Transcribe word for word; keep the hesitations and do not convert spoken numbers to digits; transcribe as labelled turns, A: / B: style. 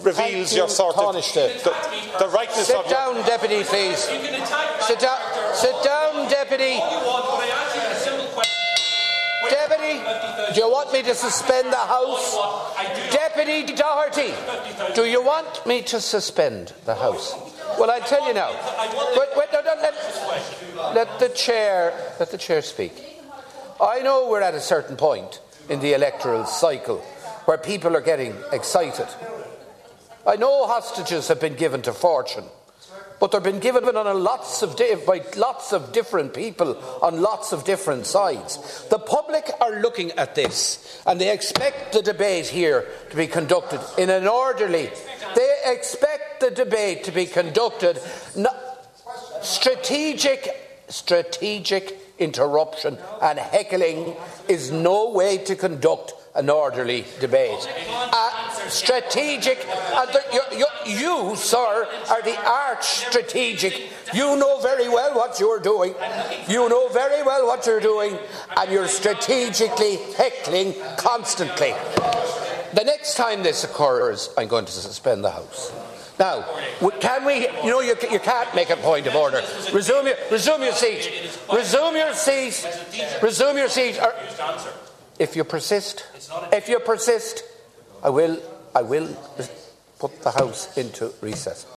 A: reveals your sort of the, the rightness
B: Sit
A: of your...
B: down, Deputy, please. Sit down, sit down, Deputy. Deputy, do you want me to suspend the House? Deputy Doherty, do you want me to suspend the House? Well, I'll tell you now. Wait, wait, no, no, let, let the chair, let the chair speak. I know we're at a certain point in the electoral cycle where people are getting excited. I know hostages have been given to fortune, but they've been given on a lots of di- by lots of different people on lots of different sides. The public are looking at this and they expect the debate here to be conducted in an orderly. They expect the debate to be conducted. No, strategic, strategic interruption and heckling is no way to conduct an orderly debate. Uh, strategic, uh, the, you, you, you, sir, are the arch-strategic. You know very well what you're doing. You know very well what you're doing, and you're strategically heckling constantly. The next time this occurs, I'm going to suspend the House. Now, can we, you know, you, you can't make a point of order. Resume your, resume your seat. Resume your seat. Resume your seat. Or, if you persist, if you persist, I will, I will put the House into recess.